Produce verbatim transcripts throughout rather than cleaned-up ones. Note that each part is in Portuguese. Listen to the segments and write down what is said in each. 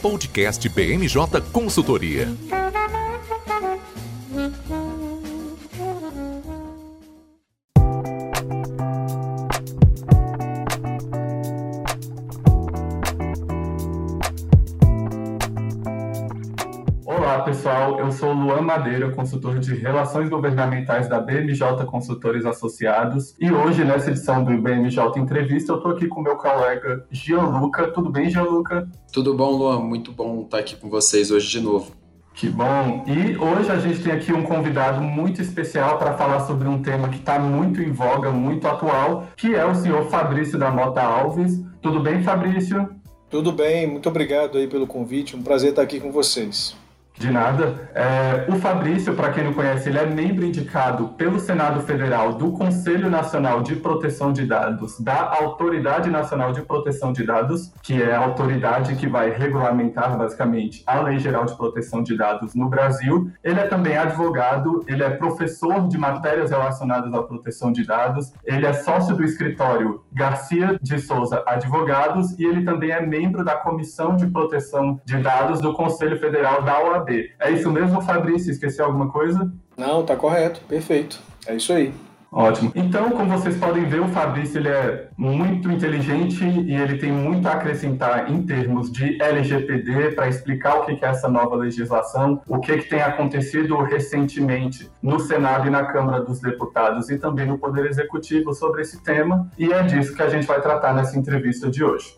Podcast B M J Consultoria. Olá pessoal, eu sou Luan Madeira, consultor de Relações Governamentais da B M J Consultores Associados, e hoje nessa edição do B M J Entrevista eu estou aqui com meu colega Gianluca. Tudo bem, Gianluca? Tudo bom, Luan, muito bom estar aqui com vocês hoje de novo. Que bom! E hoje a gente tem aqui um convidado muito especial para falar sobre um tema que está muito em voga, muito atual, que é o senhor Fabrício da Mota Alves. Tudo bem, Fabrício? Tudo bem, muito obrigado aí pelo convite, um prazer estar aqui com vocês. De nada. É, o Fabrício, para quem não conhece, ele é membro indicado pelo Senado Federal do Conselho Nacional de Proteção de Dados, da Autoridade Nacional de Proteção de Dados, que é a autoridade que vai regulamentar, basicamente, a Lei Geral de Proteção de Dados no Brasil. Ele é também advogado, ele é professor de matérias relacionadas à proteção de dados, ele é sócio do escritório Garcia de Souza Advogados e ele também é membro da Comissão de Proteção de Dados do Conselho Federal da O A B. É isso mesmo, Fabrício? Esqueci alguma coisa? Não, tá correto, perfeito. É isso aí. Ótimo. Então, como vocês podem ver, o Fabrício ele é muito inteligente e ele tem muito a acrescentar em termos de L G P D para explicar o que é essa nova legislação, o que, que tem acontecido recentemente no Senado e na Câmara dos Deputados e também no Poder Executivo sobre esse tema, e é disso que a gente vai tratar nessa entrevista de hoje.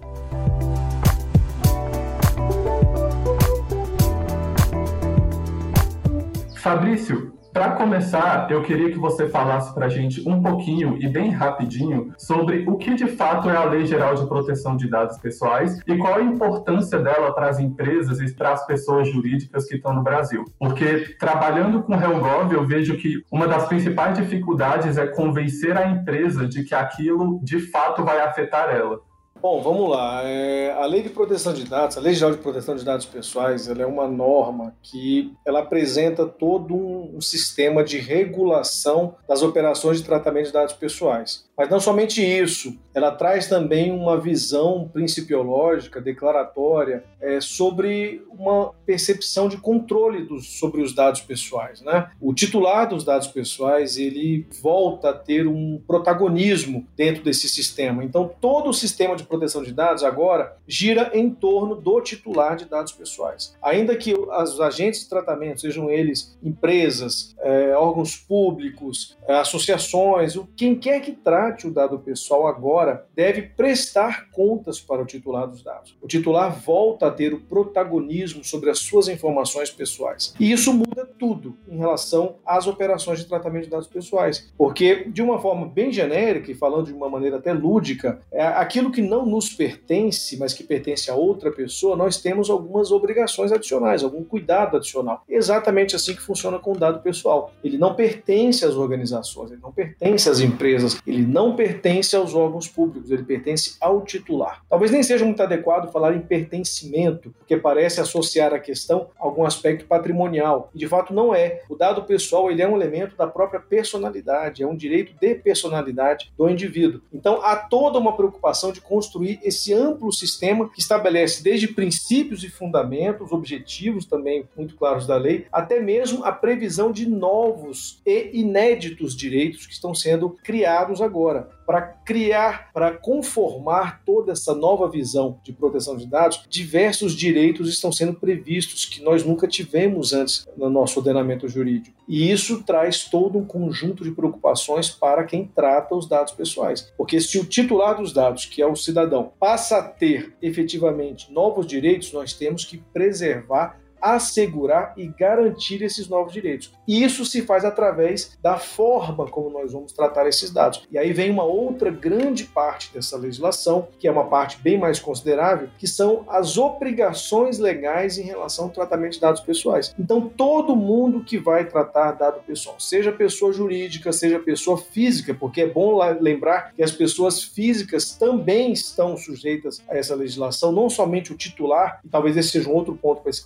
Fabrício, para começar, eu queria que você falasse para a gente um pouquinho e bem rapidinho sobre o que de fato é a Lei Geral de Proteção de Dados Pessoais e qual a importância dela para as empresas e para as pessoas jurídicas que estão no Brasil. Porque trabalhando com HellGov, eu vejo que uma das principais dificuldades é convencer a empresa de que aquilo de fato vai afetar ela. Bom, vamos lá. É, a Lei de Proteção de Dados, a Lei Geral de Proteção de Dados Pessoais, ela é uma norma que ela apresenta todo um, um sistema de regulação das operações de tratamento de dados pessoais. Mas não somente isso, ela traz também uma visão principiológica, declaratória, é, sobre uma percepção de controle dos, sobre os dados pessoais, né? O titular dos dados pessoais, ele volta a ter um protagonismo dentro desse sistema. Então, todo o sistema de proteção de dados agora gira em torno do titular de dados pessoais. Ainda que os agentes de tratamento, sejam eles empresas, é, órgãos públicos, é, associações, quem quer que trate o dado pessoal agora deve prestar contas para o titular dos dados. O titular volta a ter o protagonismo sobre as suas informações pessoais. E isso muda tudo em relação às operações de tratamento de dados pessoais. Porque, de uma forma bem genérica e falando de uma maneira até lúdica, é aquilo que não nos pertence, mas que pertence a outra pessoa, nós temos algumas obrigações adicionais, algum cuidado adicional. Exatamente assim que funciona com o dado pessoal. Ele não pertence às organizações, ele não pertence às empresas, ele não pertence aos órgãos públicos, ele pertence ao titular. Talvez nem seja muito adequado falar em pertencimento, porque parece associar a questão a algum aspecto patrimonial, e de fato não é. O dado pessoal ele é um elemento da própria personalidade, é um direito de personalidade do indivíduo. Então há toda uma preocupação de construir esse amplo sistema que estabelece desde princípios e fundamentos, objetivos também muito claros da lei, até mesmo a previsão de novos e inéditos direitos que estão sendo criados agora, para criar, para conformar toda essa nova visão de proteção de dados. Diversos direitos estão sendo previstos que nós nunca tivemos antes no nosso ordenamento jurídico. E isso traz todo um conjunto de preocupações para quem trata os dados pessoais. Porque se o titular dos dados, que é o cidadão, passa a ter efetivamente novos direitos, nós temos que preservar, assegurar e garantir esses novos direitos. E isso se faz através da forma como nós vamos tratar esses dados. E aí vem uma outra grande parte dessa legislação, que é uma parte bem mais considerável, que são as obrigações legais em relação ao tratamento de dados pessoais. Então, todo mundo que vai tratar dado pessoal, seja pessoa jurídica, seja pessoa física, porque é bom lembrar que as pessoas físicas também estão sujeitas a essa legislação, não somente o titular, e talvez esse seja um outro ponto para esclarecer,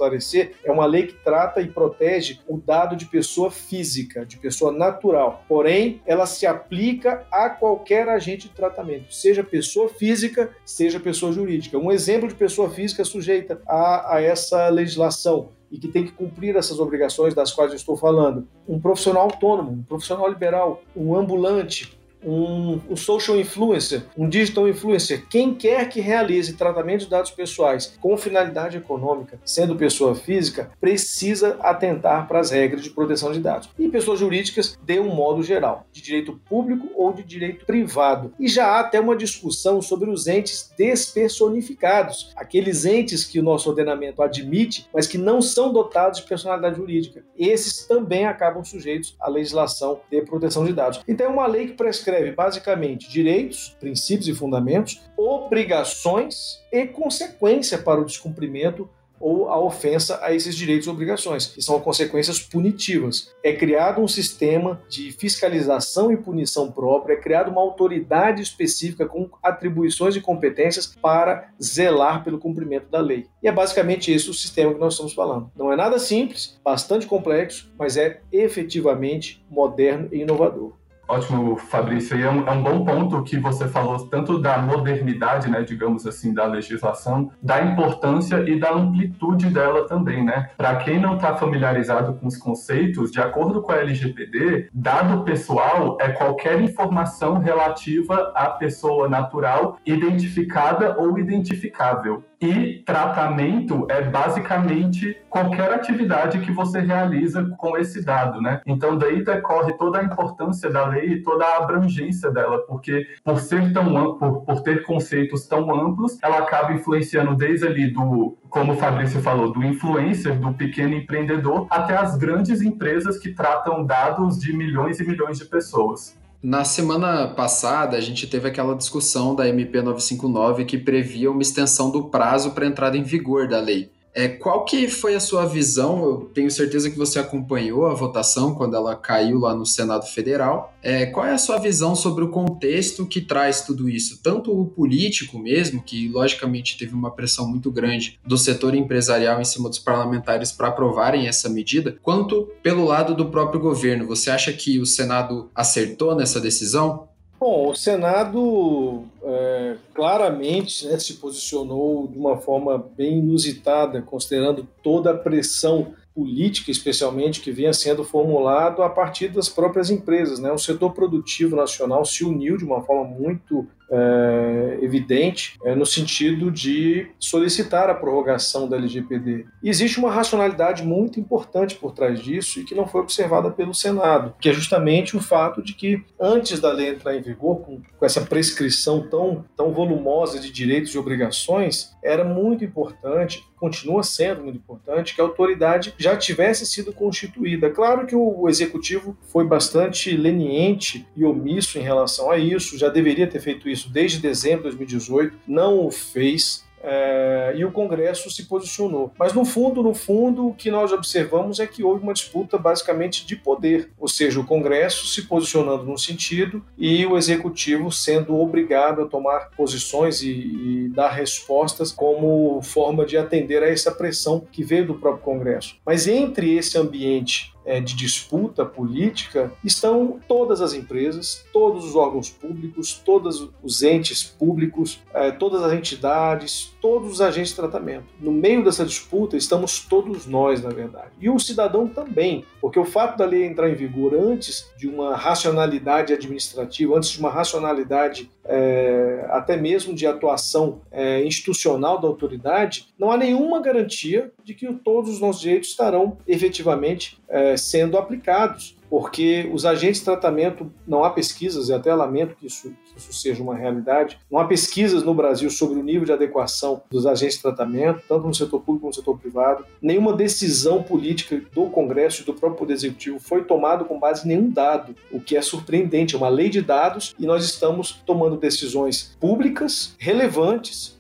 dizer, é uma lei que trata e protege o dado de pessoa física, de pessoa natural. Porém, ela se aplica a qualquer agente de tratamento, seja pessoa física, seja pessoa jurídica. Um exemplo de pessoa física sujeita a, a essa legislação e que tem que cumprir essas obrigações das quais eu estou falando. Um profissional autônomo, um profissional liberal, um ambulante, Um, um social influencer, um digital influencer, quem quer que realize tratamento de dados pessoais com finalidade econômica, sendo pessoa física, precisa atentar para as regras de proteção de dados. E pessoas jurídicas, de um modo geral, de direito público ou de direito privado. E já há até uma discussão sobre os entes despersonificados, aqueles entes que o nosso ordenamento admite, mas que não são dotados de personalidade jurídica. Esses também acabam sujeitos à legislação de proteção de dados. Então é uma lei que prescreve Escreve basicamente direitos, princípios e fundamentos, obrigações e consequência para o descumprimento ou a ofensa a esses direitos e obrigações, que são consequências punitivas. É criado um sistema de fiscalização e punição própria, é criada uma autoridade específica com atribuições e competências para zelar pelo cumprimento da lei. E é basicamente esse o sistema que nós estamos falando. Não é nada simples, bastante complexo, mas é efetivamente moderno e inovador. Ótimo, Fabrício. E é um, é um bom ponto que você falou, tanto da modernidade, né, digamos assim, da legislação, da importância e da amplitude dela também, né? Para quem não está familiarizado com os conceitos, de acordo com a L G P D, dado pessoal é qualquer informação relativa à pessoa natural identificada ou identificável. E tratamento é basicamente qualquer atividade que você realiza com esse dado, né? Então daí decorre toda a importância da lei e toda a abrangência dela, porque por ser tão amplo, por ter conceitos tão amplos, ela acaba influenciando desde ali do, como o Fabrício falou, do influencer, do pequeno empreendedor, até as grandes empresas que tratam dados de milhões e milhões de pessoas. Na semana passada, a gente teve aquela discussão da M P novecentos e cinquenta e nove que previa uma extensão do prazo para a entrada em vigor da lei. É, qual que foi a sua visão? Eu tenho certeza que você acompanhou a votação quando ela caiu lá no Senado Federal. É, qual é a sua visão sobre o contexto que traz tudo isso? Tanto o político mesmo, que logicamente teve uma pressão muito grande do setor empresarial em cima dos parlamentares para aprovarem essa medida, quanto pelo lado do próprio governo. Você acha que o Senado acertou nessa decisão? Bom, o Senado é, claramente, né, se posicionou de uma forma bem inusitada, considerando toda a pressão política, especialmente, que vinha sendo formulado a partir das próprias empresas, né? O setor produtivo nacional se uniu de uma forma muito é, evidente é, no sentido de solicitar a prorrogação da L G P D. E existe uma racionalidade muito importante por trás disso e que não foi observada pelo Senado, que é justamente o fato de que, antes da lei entrar em vigor, com, com essa prescrição tão, tão volumosa de direitos e obrigações, era muito importante, continua sendo muito importante, que a autoridade já tivesse sido constituída. Claro que o Executivo foi bastante leniente e omisso em relação a isso, já deveria ter feito isso desde dezembro de dois mil e dezoito, não o fez. É, e o Congresso se posicionou. Mas no fundo, no fundo, o que nós observamos é que houve uma disputa basicamente de poder, ou seja, o Congresso se posicionando num sentido e o Executivo sendo obrigado a tomar posições e, e dar respostas como forma de atender a essa pressão que veio do próprio Congresso. Mas entre esse ambiente de disputa política, estão todas as empresas, todos os órgãos públicos, todos os entes públicos, todas as entidades, todos os agentes de tratamento. No meio dessa disputa estamos todos nós, na verdade. E o cidadão também, porque o fato da lei entrar em vigor antes de uma racionalidade administrativa, antes de uma racionalidade é, até mesmo de atuação é, institucional da autoridade, não há nenhuma garantia de que todos os nossos direitos estarão efetivamente é, sendo aplicados, porque os agentes de tratamento, não há pesquisas, e até lamento que isso, que isso seja uma realidade, não há pesquisas no Brasil sobre o nível de adequação dos agentes de tratamento, tanto no setor público como no setor privado. Nenhuma decisão política do Congresso e do próprio Poder Executivo foi tomada com base em nenhum dado, o que é surpreendente. É uma lei de dados e nós estamos tomando decisões públicas, relevantes,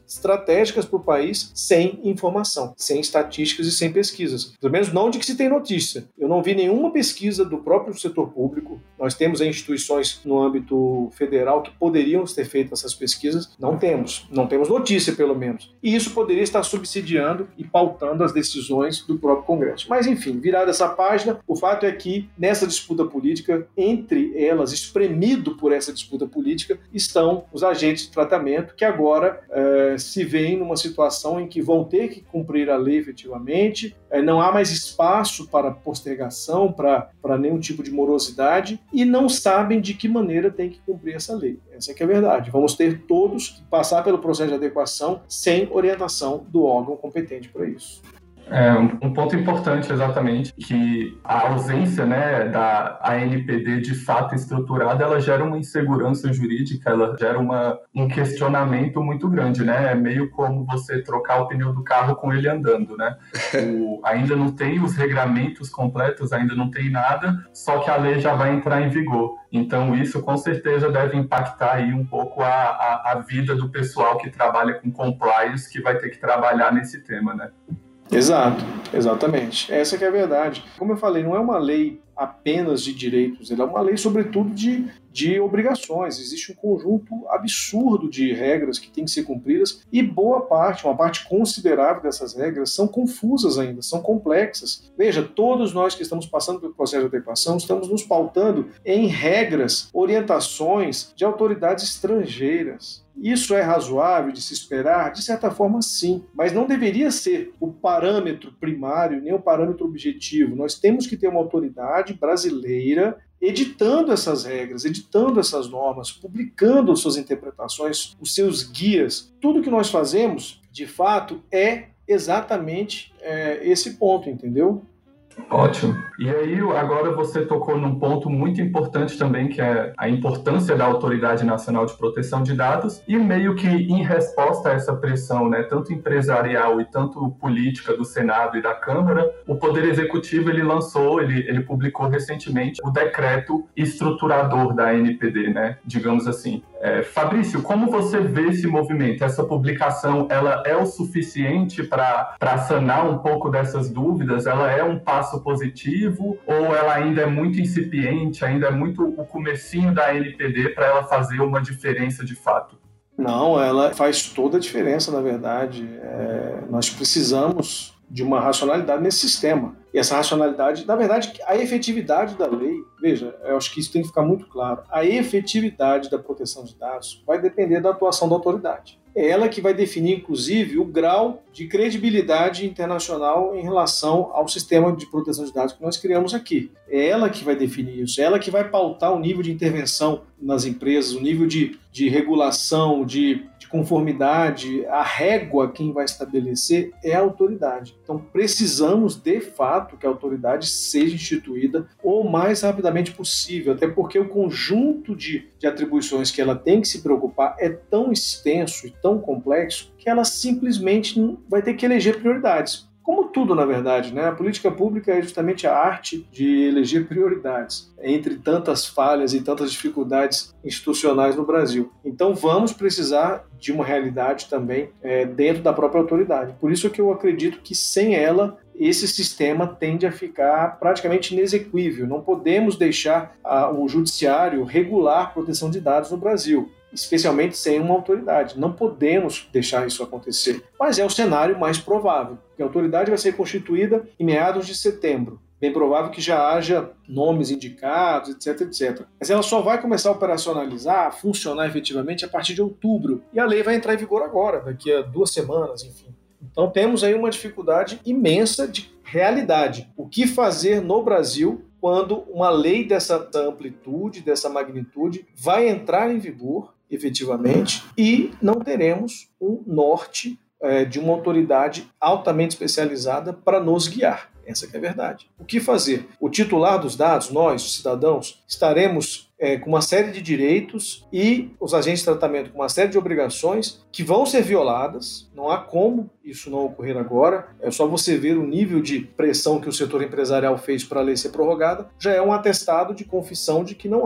estratégicas para o país sem informação, sem estatísticas e sem pesquisas. Pelo menos não de que se tem notícia. Eu não vi nenhuma pesquisa do próprio setor público. Nós temos aí instituições no âmbito federal que poderiam ter feito essas pesquisas. Não temos. Não temos notícia, pelo menos. E isso poderia estar subsidiando e pautando as decisões do próprio Congresso. Mas, enfim, virada essa página, o fato é que nessa disputa política, entre elas, espremido por essa disputa política, estão os agentes de tratamento que agora eh, se veem numa situação em que vão ter que cumprir a lei efetivamente, eh, não há mais espaço para postergação, para, para nenhum tipo de morosidade, e não sabem de que maneira tem que cumprir essa lei. Essa é que é a verdade. Vamos ter todos que passar pelo processo de adequação sem orientação do órgão competente para isso. É, um ponto importante, exatamente, que a ausência, né, da A N P D de fato estruturada, ela gera uma insegurança jurídica, ela gera uma, um questionamento muito grande, né? É meio como você trocar o pneu do carro com ele andando, né? O, ainda não tem os regramentos completos, ainda não tem nada, só que a lei já vai entrar em vigor. Então isso com certeza deve impactar aí um pouco a, a, a vida do pessoal que trabalha com compliance, que vai ter que trabalhar nesse tema, né? Exato, exatamente. Essa que é a verdade. Como eu falei, não é uma lei apenas de direitos, ela é uma lei, sobretudo, de, de obrigações. Existe um conjunto absurdo de regras que têm que ser cumpridas e boa parte, uma parte considerável dessas regras são confusas ainda, são complexas. Veja, todos nós que estamos passando pelo processo de adequação estamos nos pautando em regras, orientações de autoridades estrangeiras. Isso é razoável de se esperar? De certa forma, sim, mas não deveria ser o parâmetro primário, nem o parâmetro objetivo. Nós temos que ter uma autoridade brasileira editando essas regras, editando essas normas, publicando suas interpretações, os seus guias. Tudo que nós fazemos, de fato, é exatamente é, esse ponto, entendeu? Ótimo. E aí, agora você tocou num ponto muito importante também, que é a importância da Autoridade Nacional de Proteção de Dados, e meio que em resposta a essa pressão, né, tanto empresarial e tanto política do Senado e da Câmara, o Poder Executivo ele lançou, ele, ele publicou recentemente o decreto estruturador da A N P D, né, digamos assim. É, Fabrício, como você vê esse movimento? Essa publicação, ela é o suficiente para sanar um pouco dessas dúvidas? Ela é um passo positivo ou ela ainda é muito incipiente, ainda é muito o comecinho da A N P D para ela fazer uma diferença de fato? Não, ela faz toda a diferença, na verdade. É, nós precisamos de uma racionalidade nesse sistema. E essa racionalidade, na verdade, a efetividade da lei, veja, eu acho que isso tem que ficar muito claro, a efetividade da proteção de dados vai depender da atuação da autoridade. É ela que vai definir, inclusive, o grau de credibilidade internacional em relação ao sistema de proteção de dados que nós criamos aqui. É ela que vai definir isso, é ela que vai pautar o nível de intervenção nas empresas, o nível de, de regulação, de, de conformidade, a régua quem vai estabelecer é a autoridade. Então, precisamos, de fato, que a autoridade seja instituída o mais rapidamente possível, até porque o conjunto de, de atribuições que ela tem que se preocupar é tão extenso e tão complexo que ela simplesmente vai ter que eleger prioridades. Como tudo, na verdade, né? A política pública é justamente a arte de eleger prioridades, entre tantas falhas e tantas dificuldades institucionais no Brasil. Então vamos precisar de uma realidade também é, dentro da própria autoridade. Por isso que eu acredito que sem ela, esse sistema tende a ficar praticamente inexequível. Não podemos deixar a, o judiciário regular a proteção de dados no Brasil, especialmente sem uma autoridade. Não podemos deixar isso acontecer. Mas é o cenário mais provável, que a autoridade vai ser constituída em meados de setembro. Bem provável que já haja nomes indicados, etc, etcétera. Mas ela só vai começar a operacionalizar, a funcionar efetivamente a partir de outubro. E a lei vai entrar em vigor agora, daqui a duas semanas, enfim. Então temos aí uma dificuldade imensa de realidade. O que fazer no Brasil quando uma lei dessa amplitude, dessa magnitude, vai entrar em vigor efetivamente e não teremos um norte é, de uma autoridade altamente especializada para nos guiar. Essa que é a verdade. O que fazer? O titular dos dados, nós, os cidadãos, estaremos é, com uma série de direitos e os agentes de tratamento com uma série de obrigações que vão ser violadas. Não há como isso não ocorrer agora. É só você ver o nível de pressão que o setor empresarial fez para a lei ser prorrogada. Já é um atestado de confissão de que não há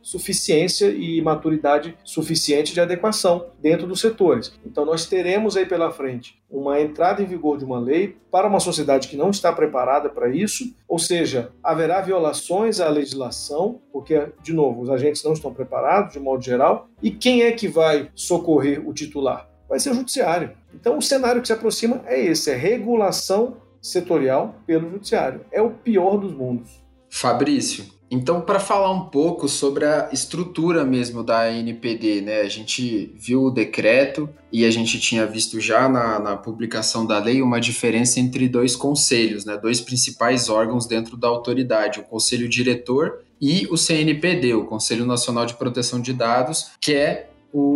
suficiência e maturidade suficiente de adequação dentro dos setores. Então nós teremos aí pela frente uma entrada em vigor de uma lei para uma sociedade que não está preparada para isso, ou seja, haverá violações à legislação, porque, de novo, os agentes não estão preparados de modo geral, e quem é que vai socorrer o titular? Vai ser o judiciário. Então o cenário que se aproxima é esse, é regulação setorial pelo judiciário. É o pior dos mundos. Fabrício, então, para falar um pouco sobre a estrutura mesmo da A N P D, né? A gente viu o decreto e a gente tinha visto já na, na publicação da lei uma diferença entre dois conselhos, né? Dois principais órgãos dentro da autoridade, o Conselho Diretor e o C N P D, o Conselho Nacional de Proteção de Dados, que é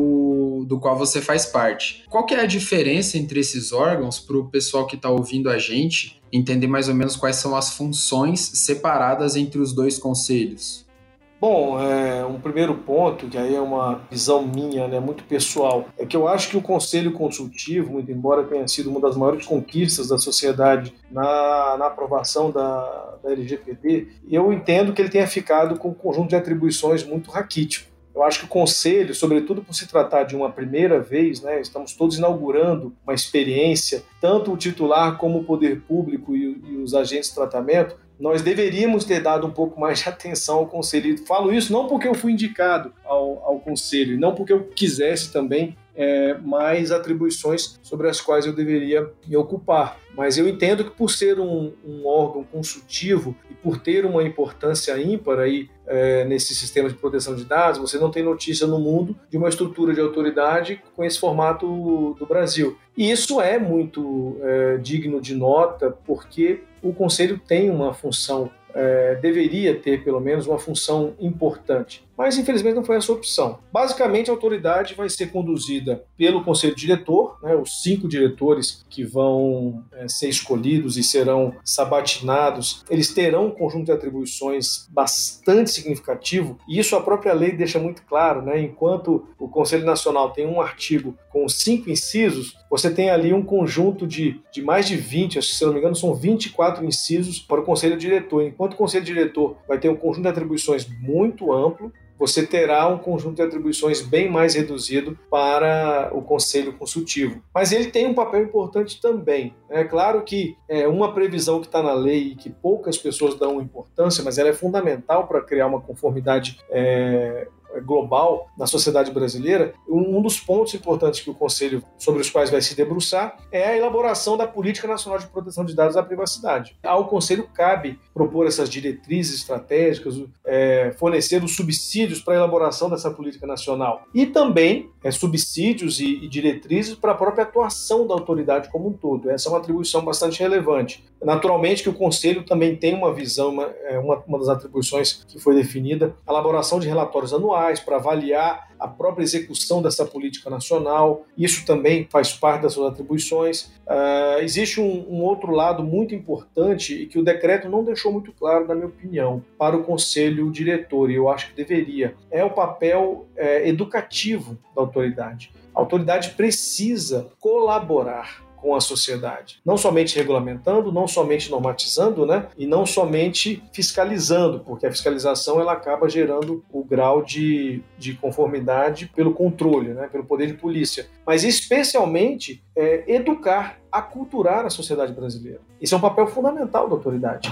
o do qual você faz parte. Qual que é a diferença entre esses órgãos para o pessoal que está ouvindo a gente entender mais ou menos quais são as funções separadas entre os dois conselhos? Bom, é, um primeiro ponto, que aí é uma visão minha, né, muito pessoal, é que eu acho que o Conselho Consultivo, muito embora tenha sido uma das maiores conquistas da sociedade na, na aprovação da, da L G P D, eu entendo que ele tenha ficado com um conjunto de atribuições muito raquítico. Eu acho que o Conselho, sobretudo por se tratar de uma primeira vez, né, estamos todos inaugurando uma experiência, tanto o titular como o poder público e, e os agentes de tratamento, nós deveríamos ter dado um pouco mais de atenção ao Conselho. E falo isso não porque eu fui indicado ao, ao Conselho, não porque eu quisesse também é, mais atribuições sobre as quais eu deveria me ocupar. Mas eu entendo que por ser um, um órgão consultivo e por ter uma importância ímpar aí, é, nesse sistema de proteção de dados, você não tem notícia no mundo de uma estrutura de autoridade com esse formato do Brasil. E isso é muito é, digno de nota, porque o Conselho tem uma função, é, deveria ter pelo menos uma função importante. Mas, infelizmente, não foi essa opção. Basicamente, a autoridade vai ser conduzida pelo Conselho Diretor, né, os cinco diretores que vão é, ser escolhidos e serão sabatinados, eles terão um conjunto de atribuições bastante significativo, e isso a própria lei deixa muito claro, né? Enquanto o Conselho Nacional tem um artigo com cinco incisos, você tem ali um conjunto de, de mais de vinte, acho que, se não me engano, são vinte e quatro incisos para o Conselho Diretor. Enquanto o Conselho Diretor vai ter um conjunto de atribuições muito amplo, você terá um conjunto de atribuições bem mais reduzido para o Conselho Consultivo. Mas ele tem um papel importante também. É claro que é uma previsão que está na lei e que poucas pessoas dão importância, mas ela é fundamental para criar uma conformidade é, global na sociedade brasileira. Um dos pontos importantes que o Conselho, sobre os quais vai se debruçar, é a elaboração da Política Nacional de Proteção de Dados à Privacidade. Ao Conselho cabe propor essas diretrizes estratégicas, é, fornecer os subsídios para a elaboração dessa política nacional e também é, subsídios e, e diretrizes para a própria atuação da autoridade como um todo. Essa é uma atribuição bastante relevante. Naturalmente que o Conselho também tem uma visão, uma, uma, uma das atribuições que foi definida, a elaboração de relatórios anuais para avaliar a própria execução dessa política nacional. Isso também faz parte das suas atribuições. Uh, existe um, um outro lado muito importante e que o decreto não deixou muito claro, na minha opinião, para o Conselho Diretor, e eu acho que deveria. É o papel é, educativo da autoridade. A autoridade precisa colaborar com a sociedade, não somente regulamentando, não somente normatizando, né, e não somente fiscalizando, porque a fiscalização ela acaba gerando o grau de, de conformidade pelo controle, né, pelo poder de polícia, mas especialmente é, educar, aculturar a sociedade brasileira. Isso é um papel fundamental da autoridade.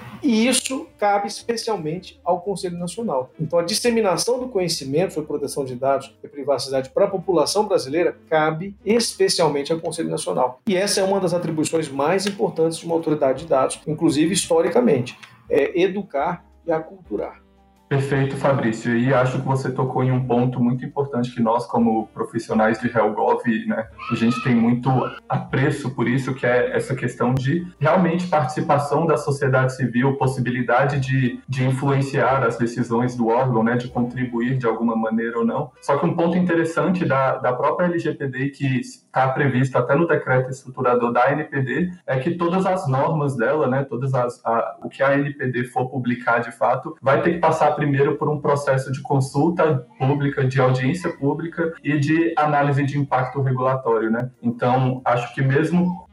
E isso cabe especialmente ao Conselho Nacional. Então, a disseminação do conhecimento sobre proteção de dados e privacidade para a população brasileira cabe especialmente ao Conselho Nacional. E essa é uma das atribuições mais importantes de uma autoridade de dados, inclusive historicamente, é educar e aculturar. Perfeito, Fabrício. E acho que você tocou em um ponto muito importante que nós, como profissionais de HelpGov, né, a gente tem muito apreço por isso, que é essa questão de realmente participação da sociedade civil, possibilidade de, de influenciar as decisões do órgão, né, de contribuir de alguma maneira ou não. Só que um ponto interessante da, da própria L G P D, que está previsto até no decreto estruturador da A N P D, é que todas as normas dela, né, todas as, a, o que a A N P D for publicar de fato, vai ter que passar primeiro por um processo de consulta pública, de audiência pública e de análise de impacto regulatório, né? Então, acho que mesmo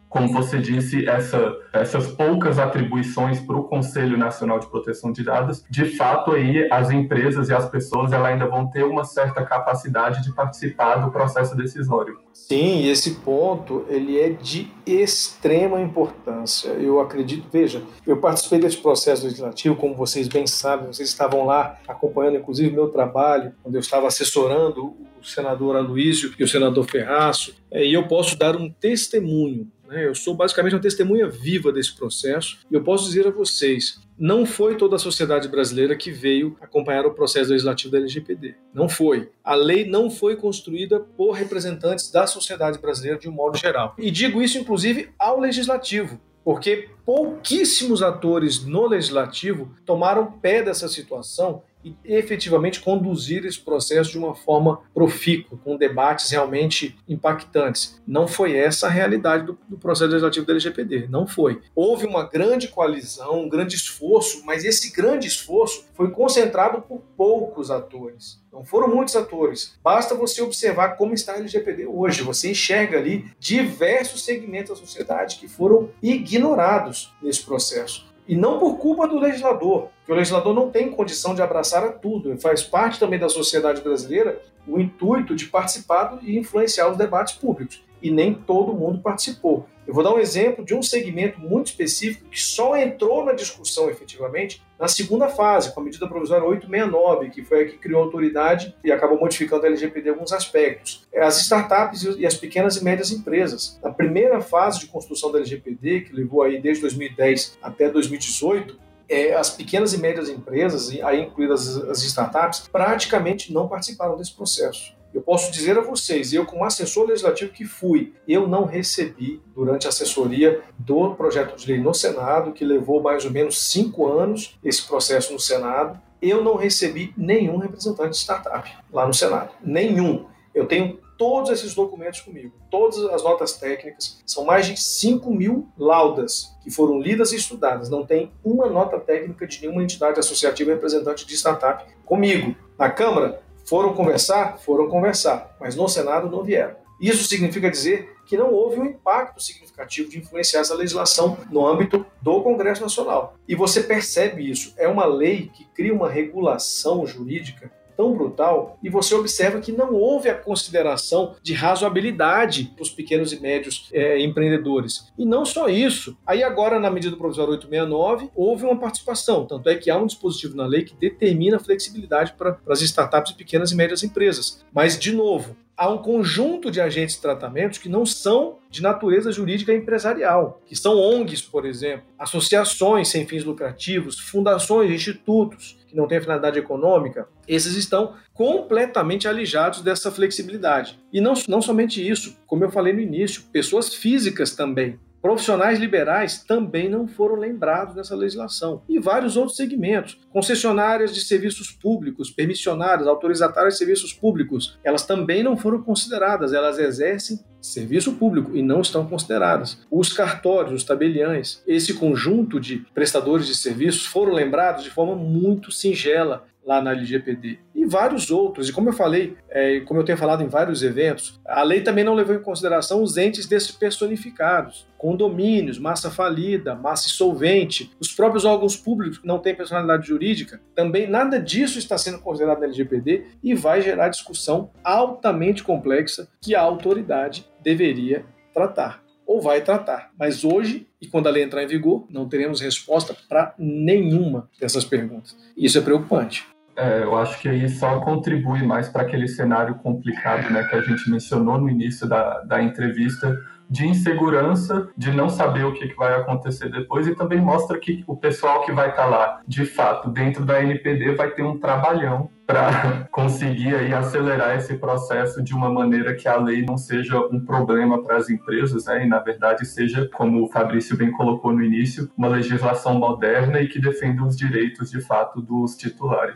como você disse, essa, essas poucas atribuições para o Conselho Nacional de Proteção de Dados, de fato aí as empresas e as pessoas elas ainda vão ter uma certa capacidade de participar do processo decisório. Sim, e esse ponto ele é de extrema importância. Eu acredito, veja, eu participei desse processo legislativo, como vocês bem sabem, vocês estavam lá acompanhando inclusive meu trabalho, quando eu estava assessorando o senador Aloysio e o senador Ferraço, e eu posso dar um testemunho. Eu sou basicamente uma testemunha viva desse processo e eu posso dizer a vocês, não foi toda a sociedade brasileira que veio acompanhar o processo legislativo da L G P D. Não foi. A lei não foi construída por representantes da sociedade brasileira de um modo geral. E digo isso, inclusive, ao legislativo, porque pouquíssimos atores no legislativo tomaram pé dessa situação e efetivamente conduzir esse processo de uma forma profícua, com debates realmente impactantes. Não foi essa a realidade do, do processo legislativo da L G P D, não foi. Houve uma grande coalizão, um grande esforço, mas esse grande esforço foi concentrado por poucos atores. Não foram muitos atores. Basta você observar como está a L G P D hoje. Você enxerga ali diversos segmentos da sociedade que foram ignorados nesse processo. E não por culpa do legislador, porque o legislador não tem condição de abraçar a tudo. Faz parte também da sociedade brasileira o intuito de participar e influenciar os debates públicos. E nem todo mundo participou. Eu vou dar um exemplo de um segmento muito específico que só entrou na discussão efetivamente na segunda fase, com a medida provisória oitocentos e sessenta e nove, que foi a que criou a autoridade e acabou modificando a L G P D em alguns aspectos. As startups e as pequenas e médias empresas. Na primeira fase de construção da L G P D, que levou aí desde dois mil e dez até dois mil e dezoito, É, as pequenas e médias empresas, aí incluídas as, as startups, praticamente não participaram desse processo. Eu posso dizer a vocês, eu como assessor legislativo que fui, eu não recebi durante a assessoria do projeto de lei no Senado, que levou mais ou menos cinco anos esse processo no Senado, eu não recebi nenhum representante de startup lá no Senado, nenhum. Eu tenho todos esses documentos comigo, todas as notas técnicas, são mais de cinco mil laudas que foram lidas e estudadas, não tem uma nota técnica de nenhuma entidade associativa representante de startup comigo. Na Câmara, foram conversar? Foram conversar, mas no Senado não vieram. Isso significa dizer que não houve um impacto significativo de influenciar essa legislação no âmbito do Congresso Nacional. E você percebe isso, é uma lei que cria uma regulação jurídica tão brutal, e você observa que não houve a consideração de razoabilidade para os pequenos e médios é, empreendedores. E não só isso, aí agora na medida provisória oitocentos e sessenta e nove houve uma participação, tanto é que há um dispositivo na lei que determina a flexibilidade para, para as startups e pequenas e médias empresas. Mas, de novo, há um conjunto de agentes de tratamentos que não são de natureza jurídica empresarial, que são O N Gs, por exemplo, associações sem fins lucrativos, fundações, institutos que não têm finalidade econômica, esses estão completamente alijados dessa flexibilidade. E não, não somente isso, como eu falei no início, pessoas físicas também. Profissionais liberais também não foram lembrados nessa legislação. E vários outros segmentos. Concessionárias de serviços públicos, permissionárias, autorizatárias de serviços públicos, elas também não foram consideradas. Elas exercem serviço público e não estão consideradas. Os cartórios, os tabeliães, esse conjunto de prestadores de serviços foram lembrados de forma muito singela lá na L G P D. E vários outros. E como eu falei, é, como eu tenho falado em vários eventos, a lei também não levou em consideração os entes despersonificados, condomínios, massa falida, massa insolvente, os próprios órgãos públicos que não têm personalidade jurídica. Também nada disso está sendo considerado na L G P D e vai gerar discussão altamente complexa que a autoridade deveria tratar. Ou vai tratar. Mas hoje, e quando a lei entrar em vigor, não teremos resposta para nenhuma dessas perguntas. Isso é preocupante. É, eu acho que aí só contribui mais para aquele cenário complicado, né, que a gente mencionou no início da, da entrevista, de insegurança, de não saber o que, que vai acontecer depois, e também mostra que o pessoal que vai estar lá, de fato, dentro da N P D, vai ter um trabalhão para conseguir aí acelerar esse processo de uma maneira que a lei não seja um problema para as empresas, né? E, na verdade, seja, como o Fabrício bem colocou no início, uma legislação moderna e que defenda os direitos, de fato, dos titulares.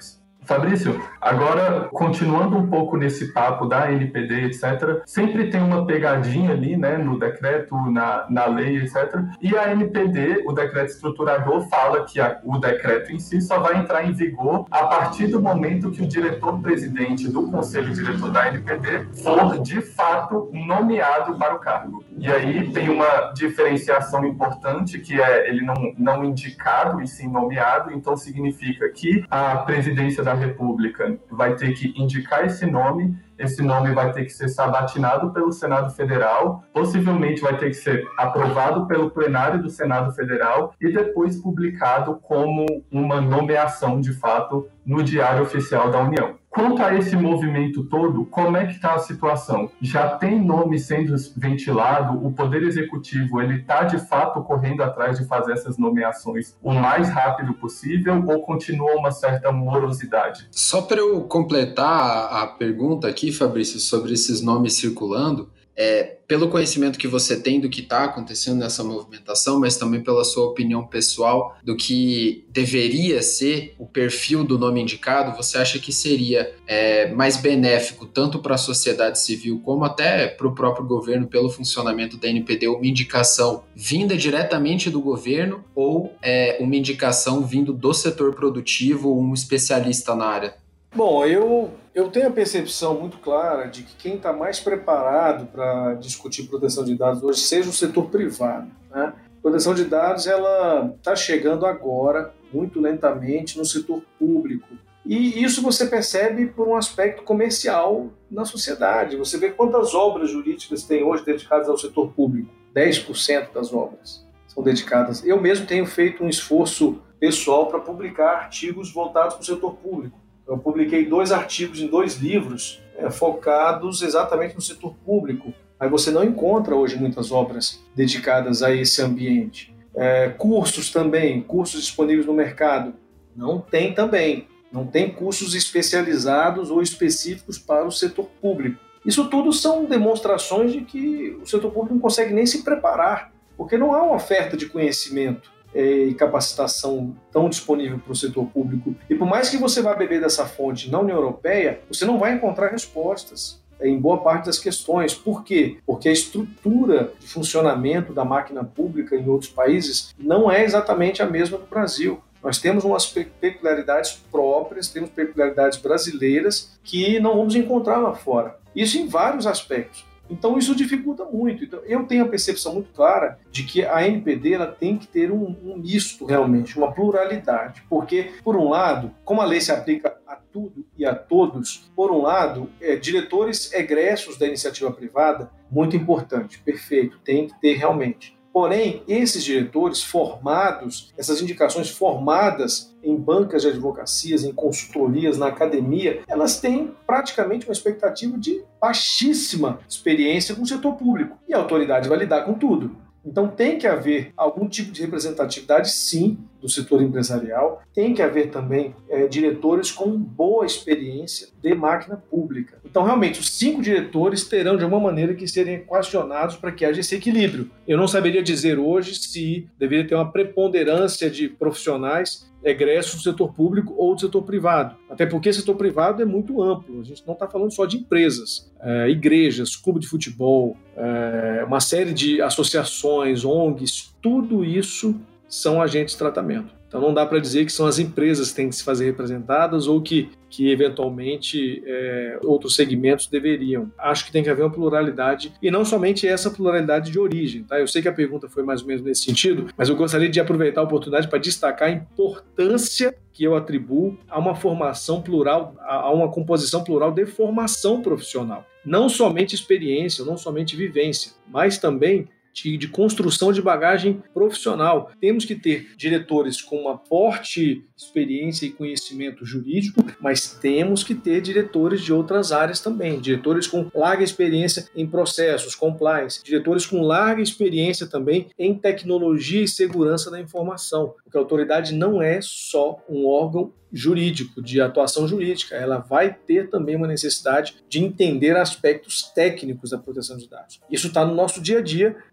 Fabrício, agora, continuando um pouco nesse papo da N P D, etcétera, sempre tem uma pegadinha ali, né, no decreto, na, na lei, etcétera. E a N P D, o decreto estruturador, fala que a, o decreto em si só vai entrar em vigor a partir do momento que o diretor-presidente do Conselho Diretor da N P D for, de fato, nomeado para o cargo. E aí tem uma diferenciação importante, que é ele não, não indicado e sim nomeado, então significa que a presidência da República vai ter que indicar esse nome, esse nome vai ter que ser sabatinado pelo Senado Federal, possivelmente vai ter que ser aprovado pelo plenário do Senado Federal e depois publicado como uma nomeação, de fato, no Diário Oficial da União. Quanto a esse movimento todo, como é que está a situação? Já tem nome sendo ventilado? O Poder Executivo ele está, de fato, correndo atrás de fazer essas nomeações o mais rápido possível ou continua uma certa morosidade? Só para eu completar a pergunta aqui, Fabrício, sobre esses nomes circulando, é, pelo conhecimento que você tem do que está acontecendo nessa movimentação, mas também pela sua opinião pessoal do que deveria ser o perfil do nome indicado, você acha que seria é, mais benéfico tanto para a sociedade civil como até para o próprio governo, pelo funcionamento da N P D, uma indicação vinda diretamente do governo ou é, uma indicação vindo do setor produtivo, um especialista na área? Bom, eu, eu tenho a percepção muito clara de que quem está mais preparado para discutir proteção de dados hoje seja o setor privado, né? Proteção de dados ela está chegando agora, muito lentamente, no setor público. E isso você percebe por um aspecto comercial na sociedade. Você vê quantas obras jurídicas tem hoje dedicadas ao setor público. dez por cento das obras são dedicadas. Eu mesmo tenho feito um esforço pessoal para publicar artigos voltados para o setor público. Eu publiquei dois artigos em dois livros é, focados exatamente no setor público. Aí você não encontra hoje muitas obras dedicadas a esse ambiente. É, cursos também, cursos disponíveis no mercado. Não tem também. Não tem cursos especializados ou específicos para o setor público. Isso tudo são demonstrações de que o setor público não consegue nem se preparar, porque não há uma oferta de conhecimento e capacitação tão disponível para o setor público. E por mais que você vá beber dessa fonte na União Europeia, você não vai encontrar respostas em boa parte das questões. Por quê? Porque a estrutura de funcionamento da máquina pública em outros países não é exatamente a mesma do Brasil. Nós temos umas peculiaridades próprias, temos peculiaridades brasileiras que não vamos encontrar lá fora. Isso em vários aspectos. Então isso dificulta muito. Então, eu tenho a percepção muito clara de que a N P D ela tem que ter um, um misto realmente, uma pluralidade. Porque, por um lado, como a lei se aplica a tudo e a todos, por um lado, é, diretores egressos da iniciativa privada, muito importante, perfeito, tem que ter realmente. Porém, esses diretores formados, essas indicações formadas em bancas de advocacias, em consultorias, na academia, elas têm praticamente uma expectativa de baixíssima experiência com o setor público. E a autoridade vai lidar com tudo. Então tem que haver algum tipo de representatividade, sim, do setor empresarial. Tem que haver também é, diretores com boa experiência de máquina pública. Então, realmente, os cinco diretores terão, de alguma maneira, que serem equacionados para que haja esse equilíbrio. Eu não saberia dizer hoje se deveria ter uma preponderância de profissionais egressos do setor público ou do setor privado. Até porque o setor privado é muito amplo. A gente não está falando só de empresas, é, igrejas, clube de futebol, é, uma série de associações, O N Gs, tudo isso são agentes de tratamento. Então não dá para dizer que são as empresas que têm que se fazer representadas ou que, que eventualmente, é, outros segmentos deveriam. Acho que tem que haver uma pluralidade, e não somente essa pluralidade de origem. Tá? Eu sei que a pergunta foi mais ou menos nesse sentido, mas eu gostaria de aproveitar a oportunidade para destacar a importância que eu atribuo a uma formação plural, a uma composição plural de formação profissional. Não somente experiência, não somente vivência, mas também De, de construção de bagagem profissional. Temos que ter diretores com uma forte experiência e conhecimento jurídico, mas temos que ter diretores de outras áreas também, diretores com larga experiência em processos, compliance, diretores com larga experiência também em tecnologia e segurança da informação, porque a autoridade não é só um órgão jurídico, de atuação jurídica, ela vai ter também uma necessidade de entender aspectos técnicos da proteção de dados. Isso está no nosso dia a dia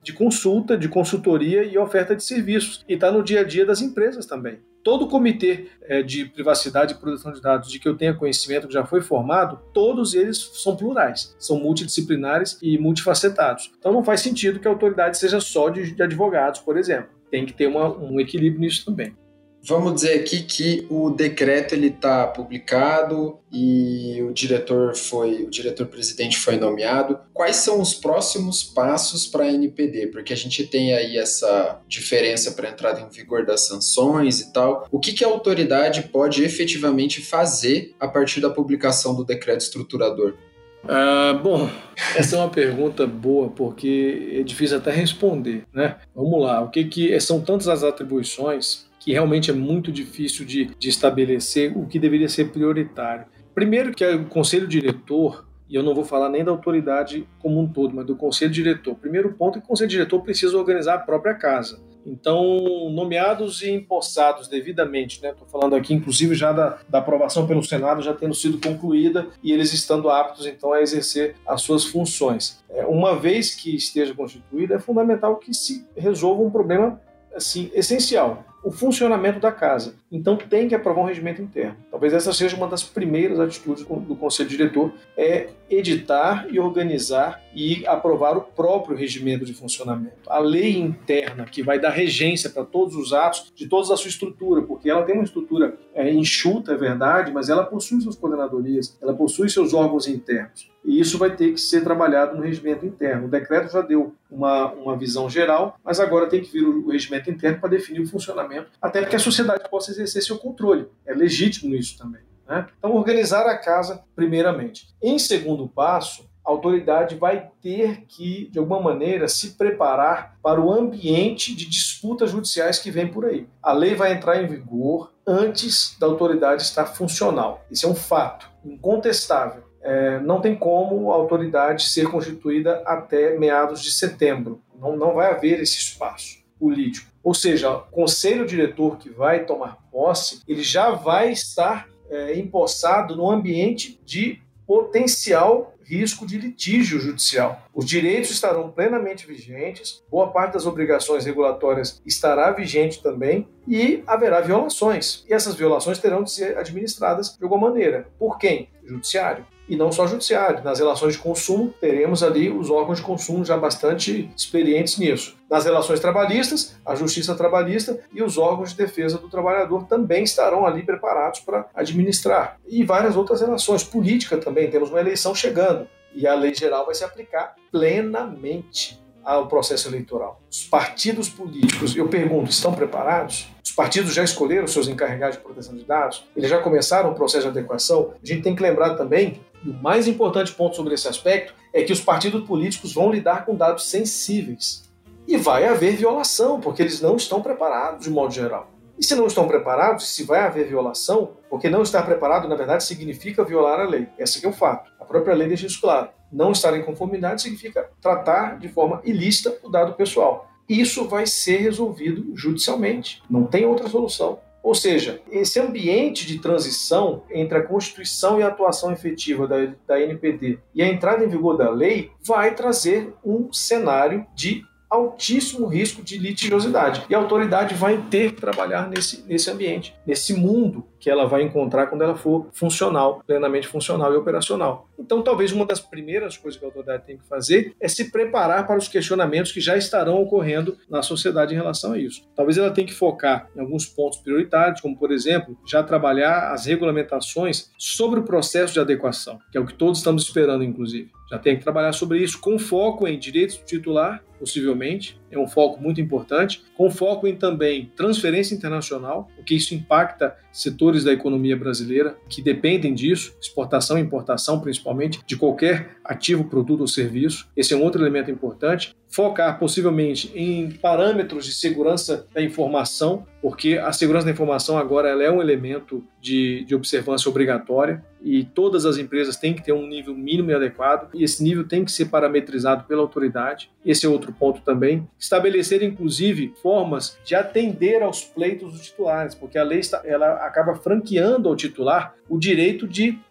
de consulta, de consultoria e oferta de serviços. E está no dia a dia das empresas também. Todo o comitê é, de privacidade e proteção de dados de que eu tenha conhecimento, que já foi formado, todos eles são plurais, são multidisciplinares e multifacetados. Então não faz sentido que a autoridade seja só de, de advogados, por exemplo. Tem que ter uma, um equilíbrio nisso também. Vamos dizer aqui que o decreto ele está publicado e o diretor foi, o diretor-presidente foi nomeado. Quais são os próximos passos para a N P D? Porque a gente tem aí essa diferença para a entrada em vigor das sanções e tal. O que, que a autoridade pode efetivamente fazer a partir da publicação do decreto estruturador? Ah, bom, essa é uma pergunta boa, porque é difícil até responder, né? Vamos lá, o que, que são tantas as atribuições que realmente é muito difícil de, de estabelecer o que deveria ser prioritário. Primeiro que é o conselho diretor, e eu não vou falar nem da autoridade como um todo, mas do conselho diretor. Primeiro ponto é que o conselho diretor precisa organizar a própria casa. Então, nomeados e empossados devidamente, né? Estou falando aqui, inclusive, já da, da aprovação pelo Senado já tendo sido concluída e eles estando aptos, então, a exercer as suas funções. É, uma vez que esteja constituída, é fundamental que se resolva um problema assim, essencial. O funcionamento da casa. Então tem que aprovar um regimento interno. Talvez essa seja uma das primeiras atitudes do Conselho Diretor, é editar e organizar e aprovar o próprio regimento de funcionamento. A lei interna que vai dar regência para todos os atos, de toda a sua estrutura, porque ela tem uma estrutura é, enxuta, é verdade, mas ela possui suas coordenadorias, ela possui seus órgãos internos. E isso vai ter que ser trabalhado no regimento interno. O decreto já deu uma, uma visão geral, mas agora tem que vir o regimento interno para definir o funcionamento, até que a sociedade possa exercer seu controle. É legítimo isso também, né? Então, organizar a casa, primeiramente. Em segundo passo, a autoridade vai ter que, de alguma maneira, se preparar para o ambiente de disputas judiciais que vem por aí. A lei vai entrar em vigor antes da autoridade estar funcional. Isso é um fato incontestável. É, não tem como a autoridade ser constituída até meados de setembro. Não, não vai haver esse espaço político. Ou seja, o conselho diretor que vai tomar posse, ele já vai estar é, empossado no ambiente de potencial risco de litígio judicial. Os direitos estarão plenamente vigentes, boa parte das obrigações regulatórias estará vigente também e haverá violações. E essas violações terão de ser administradas de alguma maneira. Por quem? Judiciário. E não só judiciário. Nas relações de consumo, teremos ali os órgãos de consumo já bastante experientes nisso. Nas relações trabalhistas, a Justiça Trabalhista e os órgãos de defesa do trabalhador também estarão ali preparados para administrar. E várias outras relações. Política também, temos uma eleição chegando. E a lei geral vai se aplicar plenamente ao processo eleitoral. Os partidos políticos, eu pergunto, estão preparados? Os partidos já escolheram seus encarregados de proteção de dados? Eles já começaram o processo de adequação? A gente tem que lembrar também, e o mais importante ponto sobre esse aspecto, é que os partidos políticos vão lidar com dados sensíveis. E vai haver violação, porque eles não estão preparados de modo geral. E se não estão preparados, se vai haver violação, porque não estar preparado, na verdade, significa violar a lei. Esse é o fato. A própria lei deixa isso claro. Não estar em conformidade significa tratar de forma ilícita o dado pessoal. Isso vai ser resolvido judicialmente. Não tem outra solução. Ou seja, esse ambiente de transição entre a Constituição e a atuação efetiva da, da N P D e a entrada em vigor da lei vai trazer um cenário de altíssimo risco de litigiosidade. E a autoridade vai ter que trabalhar nesse, nesse ambiente, nesse mundo que ela vai encontrar quando ela for funcional, plenamente funcional e operacional. Então, talvez uma das primeiras coisas que a autoridade tem que fazer é se preparar para os questionamentos que já estarão ocorrendo na sociedade em relação a isso. Talvez ela tenha que focar em alguns pontos prioritários, como, por exemplo, já trabalhar as regulamentações sobre o processo de adequação, que é o que todos estamos esperando, inclusive. Já tem que trabalhar sobre isso com foco em direitos do titular, possivelmente, é um foco muito importante, com foco em também transferência internacional, porque isso impacta setores da economia brasileira que dependem disso, exportação e importação principalmente, de qualquer ativo, produto ou serviço. Esse é um outro elemento importante. Focar possivelmente em parâmetros de segurança da informação, porque a segurança da informação agora ela é um elemento de, de observância obrigatória e todas as empresas têm que ter um nível mínimo e adequado e esse nível tem que ser parametrizado pela autoridade. Esse é outro ponto também. Estabelecer, inclusive, formas de atender aos pleitos dos titulares, porque a lei está, ela acaba franqueando ao titular o direito de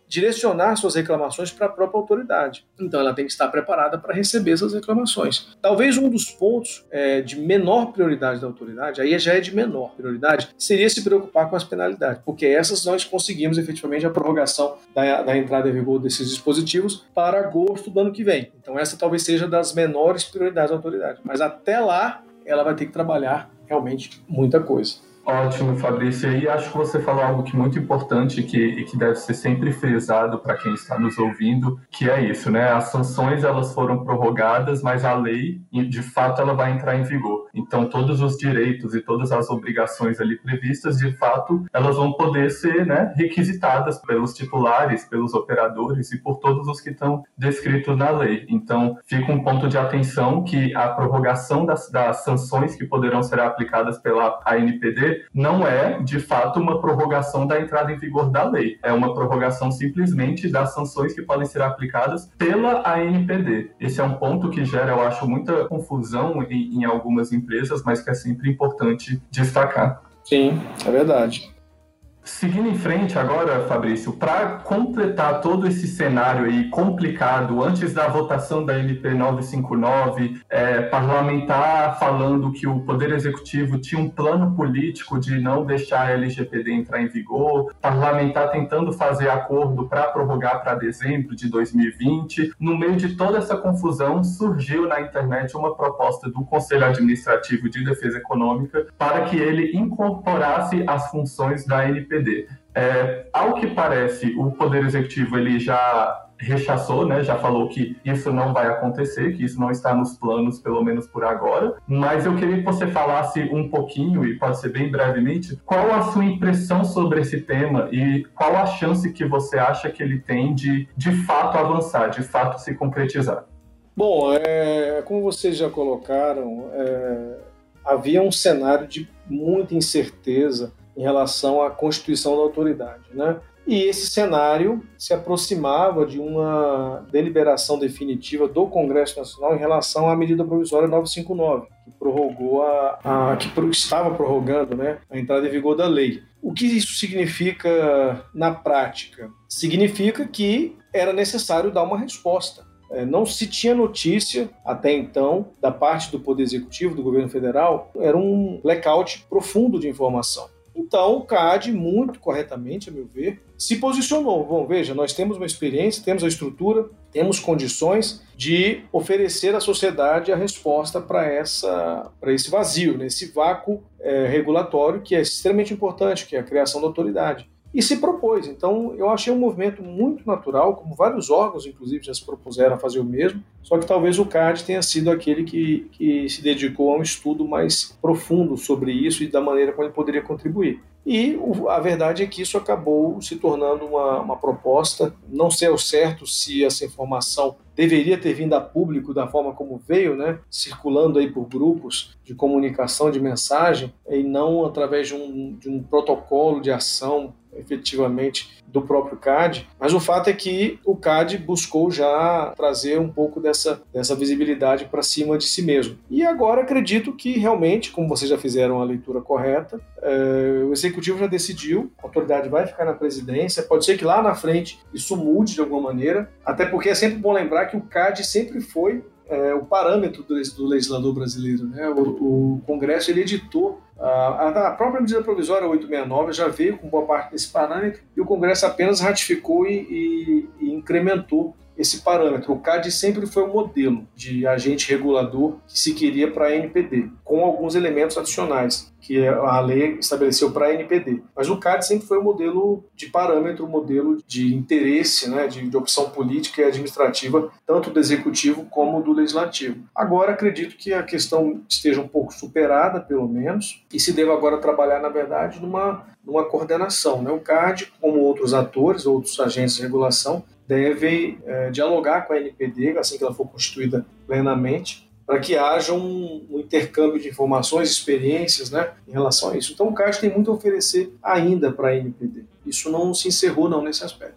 direcionar suas reclamações para a própria autoridade. Então ela tem que estar preparada para receber essas reclamações. Talvez um dos pontos é, de menor prioridade da autoridade, aí já é de menor prioridade, seria se preocupar com as penalidades, porque essas nós conseguimos efetivamente a prorrogação da, da entrada em vigor desses dispositivos para agosto do ano que vem. Então essa talvez seja das menores prioridades da autoridade. Mas até lá ela vai ter que trabalhar realmente muita coisa. Ótimo, Fabrício. E acho que você falou algo que é muito importante que, e que deve ser sempre frisado para quem está nos ouvindo, que é isso, né? As sanções elas foram prorrogadas, mas a lei, de fato, ela vai entrar em vigor. Então, todos os direitos e todas as obrigações ali previstas, de fato, elas vão poder ser, né, requisitadas pelos titulares, pelos operadores e por todos os que estão descritos na lei. Então, fica um ponto de atenção que a prorrogação das, das sanções que poderão ser aplicadas pela A N P D não é, de fato, uma prorrogação da entrada em vigor da lei. É uma prorrogação simplesmente das sanções que podem ser aplicadas pela A N P D. Esse é um ponto que gera, eu acho, muita confusão em, em algumas empresas, mas que é sempre importante destacar. Sim, é verdade. Seguindo em frente agora, Fabrício, para completar todo esse cenário aí complicado, antes da votação da M P novecentos e cinquenta e nove, é, parlamentar falando que o Poder Executivo tinha um plano político de não deixar a L G P D entrar em vigor, parlamentar tentando fazer acordo para prorrogar para dezembro de dois mil e vinte. No meio de toda essa confusão, surgiu na internet uma proposta do Conselho Administrativo de Defesa Econômica para que ele incorporasse as funções da N P D. É, ao que parece, o Poder Executivo ele já rechaçou, né, já falou que isso não vai acontecer, que isso não está nos planos, pelo menos por agora, mas eu queria que você falasse um pouquinho, e pode ser bem brevemente, qual a sua impressão sobre esse tema e qual a chance que você acha que ele tem de, de fato, avançar, de fato se concretizar. Bom, é, como vocês já colocaram, é, havia um cenário de muita incerteza em relação à constituição da autoridade, né? E esse cenário se aproximava de uma deliberação definitiva do Congresso Nacional em relação à medida provisória novecentos e cinquenta e nove, que prorrogou a, a que estava prorrogando, né, a entrada em vigor da lei. O que isso significa na prática? Significa que era necessário dar uma resposta. Não se tinha notícia, até então, da parte do Poder Executivo, do governo federal, era um blackout profundo de informação. Então, o C A D, muito corretamente, a meu ver, se posicionou. Bom, veja, nós temos uma experiência, temos a estrutura, temos condições de oferecer à sociedade a resposta para essa, para esse vazio, né, esse vácuo é, regulatório que é extremamente importante, que é a criação da autoridade. E se propôs. Então, eu achei um movimento muito natural, como vários órgãos, inclusive, já se propuseram a fazer o mesmo, só que talvez o C A D tenha sido aquele que, que se dedicou a um estudo mais profundo sobre isso e da maneira como ele poderia contribuir. E a verdade é que isso acabou se tornando uma, uma proposta. Não sei ao certo se essa informação deveria ter vindo a público da forma como veio, né, circulando aí por grupos de comunicação, de mensagem, e não através de um, de um protocolo de ação efetivamente do próprio C A D, mas o fato é que o C A D buscou já trazer um pouco dessa, dessa visibilidade para cima de si mesmo. E agora acredito que realmente, como vocês já fizeram a leitura correta, é, o Executivo já decidiu, a autoridade vai ficar na presidência, pode ser que lá na frente isso mude de alguma maneira, até porque é sempre bom lembrar que o C A D sempre foi é, o parâmetro do, do legislador brasileiro, né? O, o Congresso ele editou a, a própria medida provisória oitocentos e sessenta e nove já veio com boa parte desse parâmetro e o Congresso apenas ratificou e, e, e incrementou esse parâmetro. O C A D sempre foi um modelo de agente regulador que se queria para a N P D, com alguns elementos adicionais que a lei estabeleceu para a N P D. Mas o C A D sempre foi um modelo de parâmetro, um modelo de interesse, né, de, de opção política e administrativa, tanto do Executivo como do Legislativo. Agora, acredito que a questão esteja um pouco superada, pelo menos, e se deva agora trabalhar, na verdade, numa, numa coordenação, né? O C A D, como outros atores, outros agentes de regulação, deve é, dialogar com a N P D, assim que ela for constituída plenamente, para que haja um, um intercâmbio de informações, experiências, né, em relação a isso. Então o C A D tem muito a oferecer ainda para a N P D. Isso não se encerrou não nesse aspecto.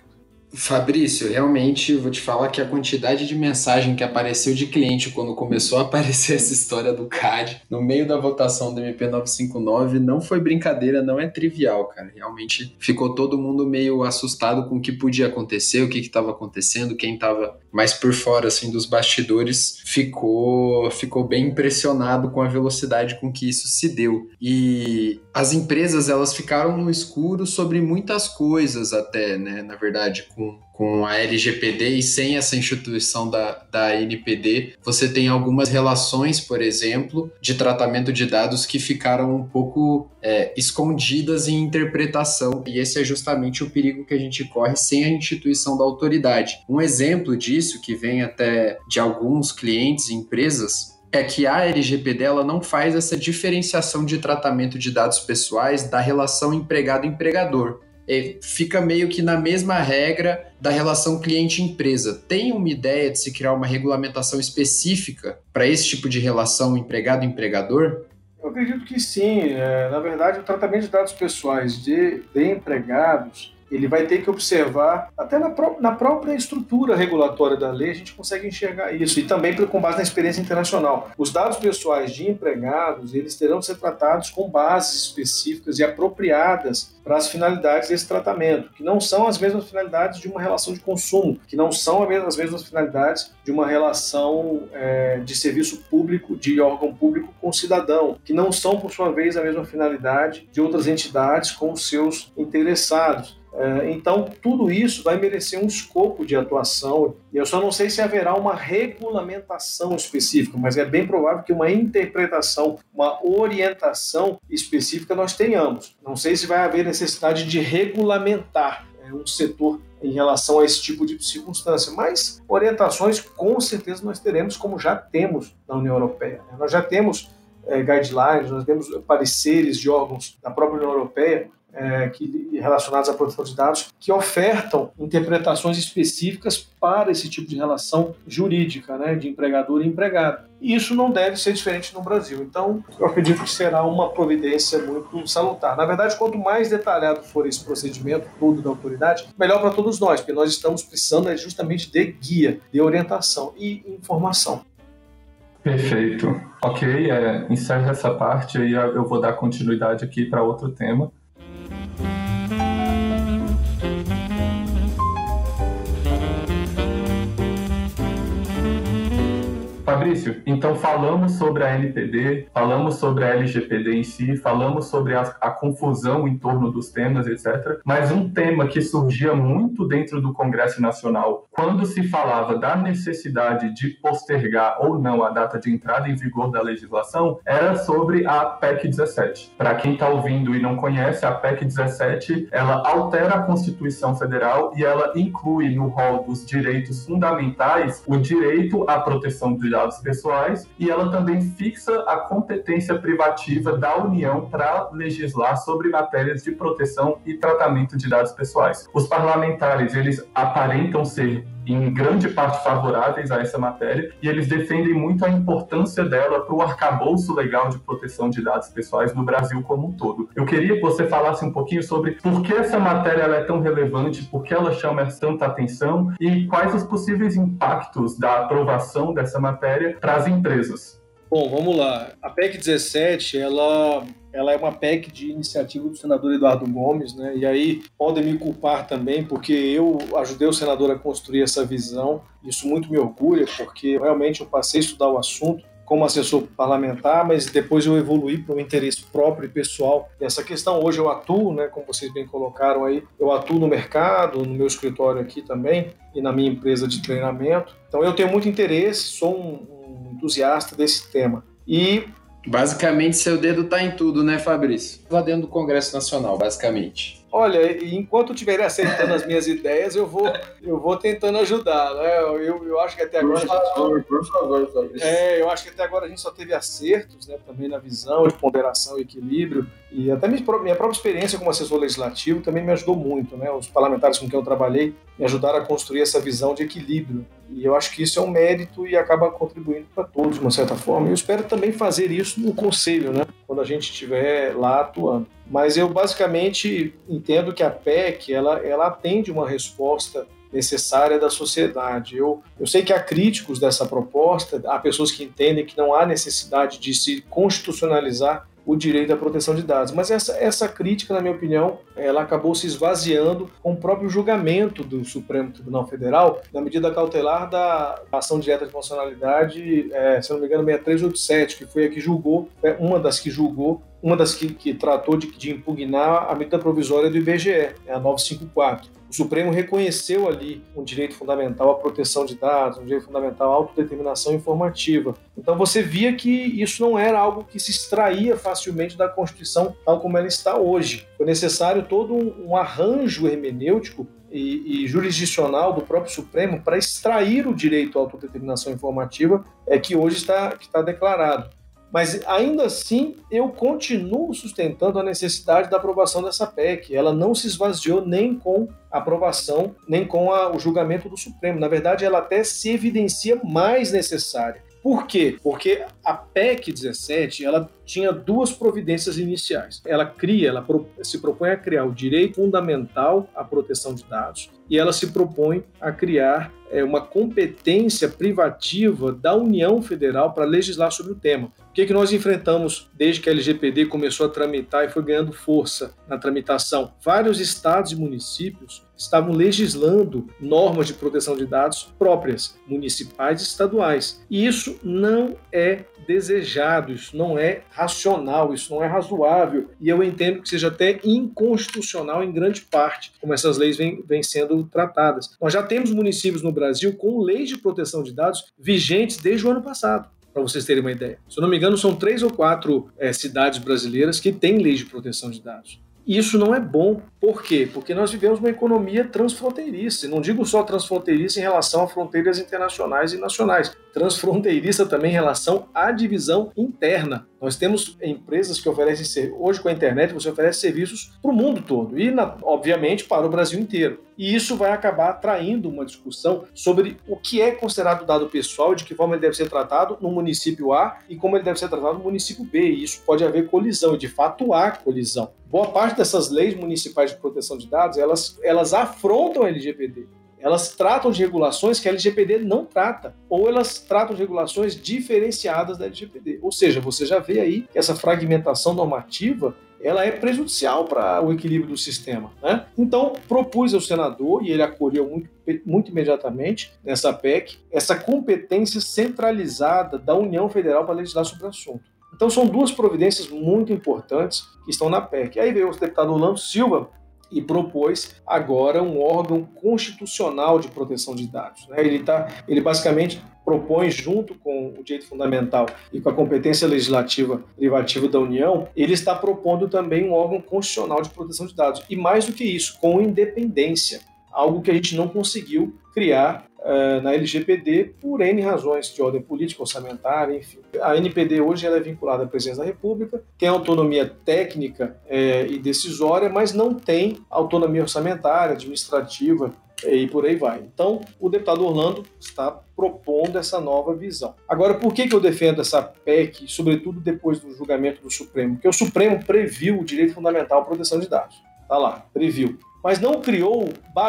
Fabrício, realmente vou te falar que a quantidade de mensagem que apareceu de cliente quando começou a aparecer essa história do C A D no meio da votação do M P novecentos e cinquenta e nove não foi brincadeira, não é trivial, cara. Realmente ficou todo mundo meio assustado com o que podia acontecer, o que estava acontecendo, quem estava mais por fora assim, dos bastidores ficou, ficou bem impressionado com a velocidade com que isso se deu. E as empresas elas ficaram no escuro sobre muitas coisas até, né, na verdade, com com a L G P D e sem essa instituição da, da N P D, você tem algumas relações, por exemplo, de tratamento de dados que ficaram um pouco é, escondidas em interpretação, e esse é justamente o perigo que a gente corre sem a instituição da autoridade. Um exemplo disso, que vem até de alguns clientes e empresas, é que a L G P D ela não faz essa diferenciação de tratamento de dados pessoais da relação empregado-empregador. Fica meio que na mesma regra da relação cliente-empresa. Tem uma ideia de se criar uma regulamentação específica para esse tipo de relação empregado-empregador? Eu acredito que sim. É, na verdade, o tratamento de dados pessoais de, de empregados, ele vai ter que observar, até na, pró- na própria estrutura regulatória da lei, a gente consegue enxergar isso, e também com base na experiência internacional. Os dados pessoais de empregados, eles terão de ser tratados com bases específicas e apropriadas para as finalidades desse tratamento, que não são as mesmas finalidades de uma relação de consumo, que não são as mesmas finalidades de uma relação é, de serviço público, de órgão público com o cidadão, que não são, por sua vez, a mesma finalidade de outras entidades com os seus interessados. Então, tudo isso vai merecer um escopo de atuação, e eu só não sei se haverá uma regulamentação específica, mas é bem provável que uma interpretação, uma orientação específica nós tenhamos. Não sei se vai haver necessidade de regulamentar um setor em relação a esse tipo de circunstância, mas orientações com certeza nós teremos, como já temos na União Europeia. Nós já temos é, guidelines, nós temos pareceres de órgãos da própria União Europeia É, que, relacionados à proteção de dados, que ofertam interpretações específicas para esse tipo de relação jurídica, né, de empregador e empregado. E isso não deve ser diferente no Brasil. Então, eu acredito que será uma providência muito salutar. Na verdade, quanto mais detalhado for esse procedimento todo da autoridade, melhor para todos nós, porque nós estamos precisando justamente de guia, de orientação e informação. Perfeito. Ok, é, encerra essa parte e eu vou dar continuidade aqui para outro tema. Fabrício, então falamos sobre a N P D, falamos sobre a L G P D em si, falamos sobre a, a confusão em torno dos temas, etcétera. Mas um tema que surgia muito dentro do Congresso Nacional, quando se falava da necessidade de postergar ou não a data de entrada em vigor da legislação, era sobre a P E C dezessete. Para quem está ouvindo e não conhece, a P E C dezessete, ela altera a Constituição Federal e ela inclui no rol dos direitos fundamentais o direito à proteção de dados pessoais, e ela também fixa a competência privativa da União para legislar sobre matérias de proteção e tratamento de dados pessoais. Os parlamentares, eles aparentam ser em grande parte favoráveis a essa matéria, e eles defendem muito a importância dela para o arcabouço legal de proteção de dados pessoais no Brasil como um todo. Eu queria que você falasse um pouquinho sobre por que essa matéria ela é tão relevante, por que ela chama tanta atenção e quais os possíveis impactos da aprovação dessa matéria para as empresas. Bom, vamos lá. A P E C dezessete, ela, ela é uma P E C de iniciativa do senador Eduardo Gomes, né? E aí podem me culpar também, porque eu ajudei o senador a construir essa visão. Isso muito me orgulha, porque realmente eu passei a estudar o assunto como assessor parlamentar, mas depois eu evoluí para um interesse próprio e pessoal nessa questão. Hoje eu atuo, né, como vocês bem colocaram aí, eu atuo no mercado, no meu escritório aqui também, e na minha empresa de treinamento. Então eu tenho muito interesse, sou um entusiasta desse tema. E basicamente seu dedo tá em tudo, né, Fabrício? Lá dentro do Congresso Nacional, basicamente. Olha, enquanto eu estiver aceitando as minhas ideias, eu vou, eu vou tentando ajudar, né? Eu, eu acho que até agora... Por favor, gente... por favor, Fabrício. É, eu acho que até agora a gente só teve acertos, né? Também na visão de ponderação e equilíbrio. E até minha própria experiência como assessor legislativo também me ajudou muito, né? Os parlamentares com quem eu trabalhei me ajudaram a construir essa visão de equilíbrio. E eu acho que isso é um mérito e acaba contribuindo para todos, de uma certa forma. E eu espero também fazer isso no Conselho, né? Quando a gente estiver lá atuando. Mas eu basicamente entendo que a P E C ela, ela atende uma resposta necessária da sociedade. Eu, eu sei que há críticos dessa proposta, há pessoas que entendem que não há necessidade de se constitucionalizar o direito à proteção de dados. Mas essa, essa crítica, na minha opinião, ela acabou se esvaziando com o próprio julgamento do Supremo Tribunal Federal na medida cautelar da ação direta de constitucionalidade, é, se não me engano, seis três oito sete, que foi a que julgou, é, uma das que julgou, uma das que, que tratou de, de impugnar a medida provisória do I B G E, é a novecentos e cinquenta e quatro. O Supremo reconheceu ali um direito fundamental à proteção de dados, um direito fundamental à autodeterminação informativa. Então você via que isso não era algo que se extraía facilmente da Constituição tal como ela está hoje. Foi necessário todo um, um arranjo hermenêutico e, e jurisdicional do próprio Supremo para extrair o direito à autodeterminação informativa é, que hoje está, que está declarado. Mas, ainda assim, eu continuo sustentando a necessidade da aprovação dessa P E C. Ela não se esvaziou nem com a aprovação, nem com a, o julgamento do Supremo. Na verdade, ela até se evidencia mais necessária. Por quê? Porque a P E C dezessete, ela tinha duas providências iniciais. Ela cria, ela pro, se propõe a criar o direito fundamental à proteção de dados e ela se propõe a criar é, uma competência privativa da União Federal para legislar sobre o tema. O que, que nós enfrentamos desde que a L G P D começou a tramitar e foi ganhando força na tramitação? Vários estados e municípios estavam legislando normas de proteção de dados próprias, municipais e estaduais. E isso não é desejado, isso não é racional, isso não é razoável. E eu entendo que seja até inconstitucional em grande parte, como essas leis vêm, vêm sendo tratadas. Nós já temos municípios no Brasil com leis de proteção de dados vigentes desde o ano passado, para vocês terem uma ideia. Se eu não me engano, são três ou quatro é, cidades brasileiras que têm leis de proteção de dados. Isso não é bom. Por quê? Porque nós vivemos uma economia transfronteiriça. E não digo só transfronteiriça em relação a fronteiras internacionais e nacionais. Transfronteiriça também em relação à divisão interna. Nós temos empresas que oferecem, hoje com a internet, você oferece serviços para o mundo todo e, obviamente, para o Brasil inteiro. E isso vai acabar atraindo uma discussão sobre o que é considerado dado pessoal, de que forma ele deve ser tratado no município A e como ele deve ser tratado no município B. E isso pode haver colisão, e de fato há colisão. Boa parte dessas leis municipais de proteção de dados, elas, elas afrontam a L G P D. Elas tratam de regulações que a L G P D não trata, ou elas tratam de regulações diferenciadas da L G P D. Ou seja, você já vê aí que essa fragmentação normativa ela é prejudicial para o equilíbrio do sistema, né? Então, propus ao senador, e ele acolheu muito, muito imediatamente nessa P E C, essa competência centralizada da União Federal para legislar sobre o assunto. Então, são duas providências muito importantes que estão na P E C. Aí veio o deputado Orlando Silva e propôs agora um órgão constitucional de proteção de dados, né? Ele, tá, ele basicamente propõe, junto com o direito fundamental e com a competência legislativa privativa da União, ele está propondo também um órgão constitucional de proteção de dados. E mais do que isso, com independência, algo que a gente não conseguiu criar uh, na L G P D por N razões de ordem política, orçamentária, enfim. A N P D hoje ela é vinculada à Presidência da República, tem autonomia técnica eh, e decisória, mas não tem autonomia orçamentária, administrativa, e por aí vai. Então, o deputado Orlando está propondo essa nova visão. Agora, por que que eu defendo essa P E C, sobretudo depois do julgamento do Supremo? Porque o Supremo previu o direito fundamental à proteção de dados. Está lá, previu. Mas não criou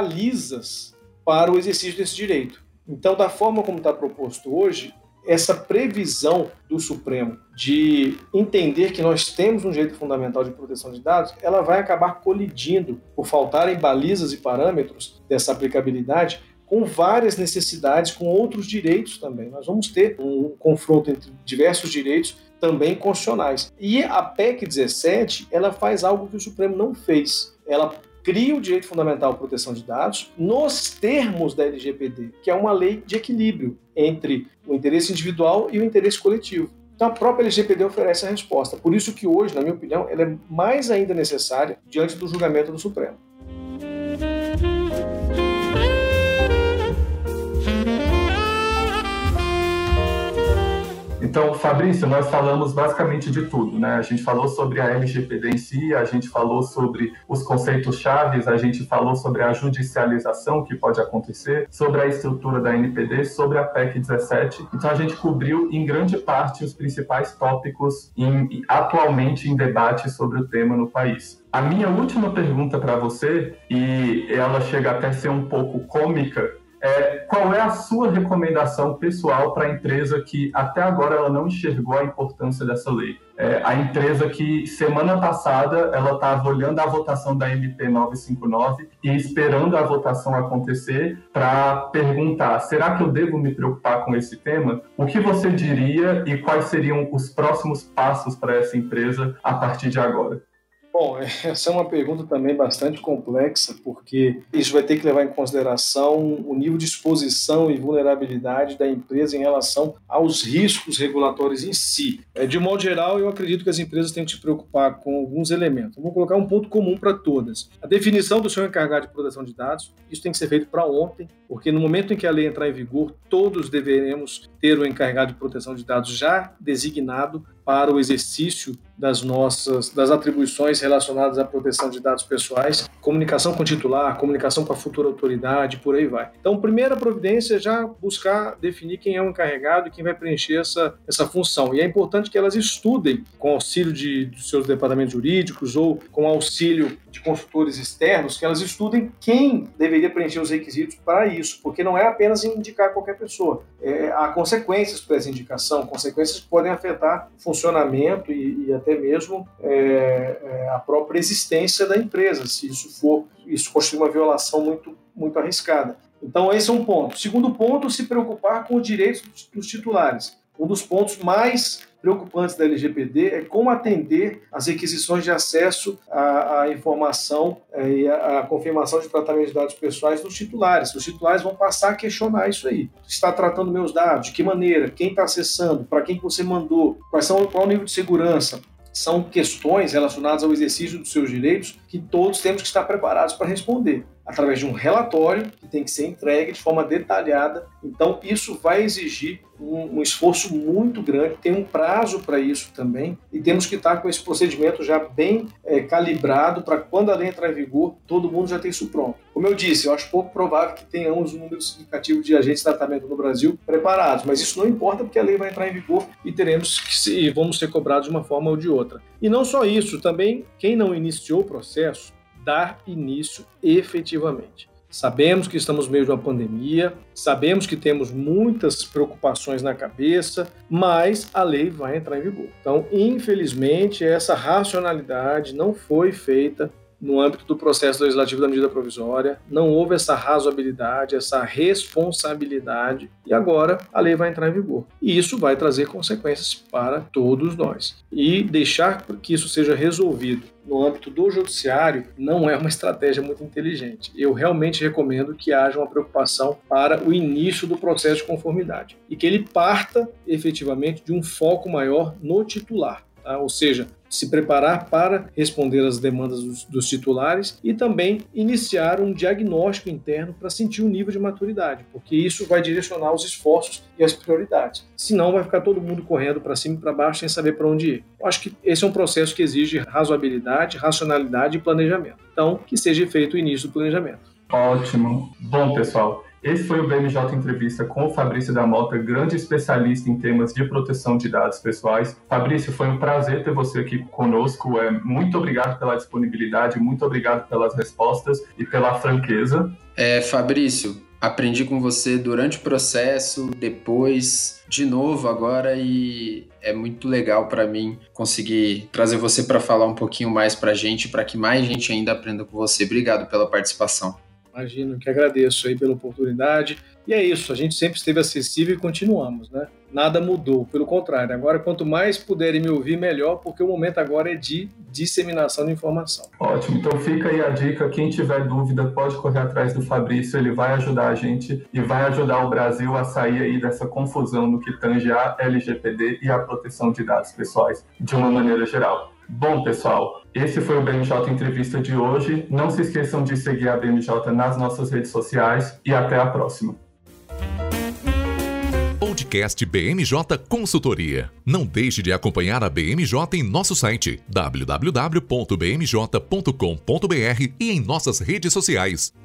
balizas para o exercício desse direito. Então, da forma como está proposto hoje, essa previsão do Supremo de entender que nós temos um direito fundamental de proteção de dados, ela vai acabar colidindo, por faltarem balizas e parâmetros dessa aplicabilidade, com várias necessidades, com outros direitos também. Nós vamos ter um confronto entre diversos direitos também constitucionais. E a P E C dezessete, ela faz algo que o Supremo não fez. Ela cria o direito fundamental à proteção de dados nos termos da L G P D, que é uma lei de equilíbrio entre o interesse individual e o interesse coletivo. Então a própria L G P D oferece a resposta. Por isso que hoje, na minha opinião, ela é mais ainda necessária diante do julgamento do Supremo. Então, Fabrício, nós falamos basicamente de tudo, né? A gente falou sobre a L G P D em si, a gente falou sobre os conceitos chaves, a gente falou sobre a judicialização que pode acontecer, sobre a estrutura da N P D, sobre a P E C dezessete. Então, a gente cobriu em grande parte os principais tópicos em, atualmente em debate sobre o tema no país. A minha última pergunta para você, e ela chega até a ser um pouco cômica, é qual é a sua recomendação pessoal para a empresa que até agora ela não enxergou a importância dessa lei? É, a empresa que semana passada ela estava olhando a votação da M P novecentos e cinquenta e nove e esperando a votação acontecer para perguntar, será que eu devo me preocupar com esse tema? O que você diria e quais seriam os próximos passos para essa empresa a partir de agora? Bom, essa é uma pergunta também bastante complexa, porque isso vai ter que levar em consideração o nível de exposição e vulnerabilidade da empresa em relação aos riscos regulatórios em si. De modo geral, eu acredito que as empresas têm que se preocupar com alguns elementos. Eu vou colocar um ponto comum para todas. A definição do seu encarregado de proteção de dados, isso tem que ser feito para ontem, porque no momento em que a lei entrar em vigor, todos deveremos ter o encarregado de proteção de dados já designado para o exercício das nossas das atribuições relacionadas à proteção de dados pessoais, comunicação com o titular, comunicação com a futura autoridade, por aí vai. Então, primeira providência é já buscar definir quem é o encarregado e quem vai preencher essa, essa função. E é importante que elas estudem, com auxílio de, de seus departamentos jurídicos ou com auxílio de consultores externos, que elas estudem quem deveria preencher os requisitos para isso, porque não é apenas indicar qualquer pessoa. É, há consequências para essa indicação, consequências que podem afetar o funcionamento e, e até mesmo é, é, a própria existência da empresa, se isso for, isso constitui uma violação muito, muito arriscada. Então, esse é um ponto. Segundo ponto, se preocupar com os direitos dos titulares. Um dos pontos mais preocupantes da L G P D é como atender às requisições de acesso à, à informação é, e à, à confirmação de tratamento de dados pessoais dos titulares. Os titulares vão passar a questionar isso aí. Está tratando meus dados? De que maneira? Quem está acessando? Para quem que você mandou? Quais são, qual é o nível de segurança? São questões relacionadas ao exercício dos seus direitos que todos temos que estar preparados para responder, através de um relatório que tem que ser entregue de forma detalhada. Então, isso vai exigir um, um esforço muito grande, tem um prazo para isso também, e temos que estar com esse procedimento já bem é, calibrado para quando a lei entrar em vigor, todo mundo já tem isso pronto. Como eu disse, eu acho pouco provável que tenhamos um número significativo de agentes de tratamento no Brasil preparados, mas isso não importa porque a lei vai entrar em vigor e teremos que se, e vamos ser cobrados de uma forma ou de outra. E não só isso, também quem não iniciou o processo, dar início efetivamente. Sabemos que estamos no meio de uma pandemia, sabemos que temos muitas preocupações na cabeça, mas a lei vai entrar em vigor. Então, infelizmente, essa racionalidade não foi feita no âmbito do processo legislativo da medida provisória, não houve essa razoabilidade, essa responsabilidade, e agora a lei vai entrar em vigor. E isso vai trazer consequências para todos nós. E deixar que isso seja resolvido no âmbito do judiciário não é uma estratégia muito inteligente. Eu realmente recomendo que haja uma preocupação para o início do processo de conformidade e que ele parta efetivamente de um foco maior no titular, tá? Ou seja, se preparar para responder às demandas dos, dos titulares e também iniciar um diagnóstico interno para sentir o nível de maturidade, porque isso vai direcionar os esforços e as prioridades. Senão vai ficar todo mundo correndo para cima e para baixo sem saber para onde ir. Eu acho que esse é um processo que exige razoabilidade, racionalidade e planejamento. Então, que seja feito o início do planejamento. Ótimo. Bom, pessoal, esse foi o B M J Entrevista com o Fabrício da Mota, grande especialista em temas de proteção de dados pessoais. Fabrício, foi um prazer ter você aqui conosco. É, muito obrigado pela disponibilidade, muito obrigado pelas respostas e pela franqueza. É, Fabrício, aprendi com você durante o processo, depois, de novo agora, e é muito legal para mim conseguir trazer você para falar um pouquinho mais para a gente, para que mais gente ainda aprenda com você. Obrigado pela participação. Imagino que agradeço aí pela oportunidade. E é isso, a gente sempre esteve acessível e continuamos, né? Nada mudou, pelo contrário. Agora, quanto mais puderem me ouvir, melhor, porque o momento agora é de disseminação de informação. Ótimo, então fica aí a dica. Quem tiver dúvida pode correr atrás do Fabrício, ele vai ajudar a gente e vai ajudar o Brasil a sair aí dessa confusão no que tange a L G P D e a proteção de dados pessoais, de uma maneira geral. Bom, pessoal, esse foi o B M J Entrevista de hoje. Não se esqueçam de seguir a B M J nas nossas redes sociais e até a próxima. podcast B M J Consultoria. Não deixe de acompanhar a B M J em nosso site w w w ponto b m j ponto com ponto b r e em nossas redes sociais.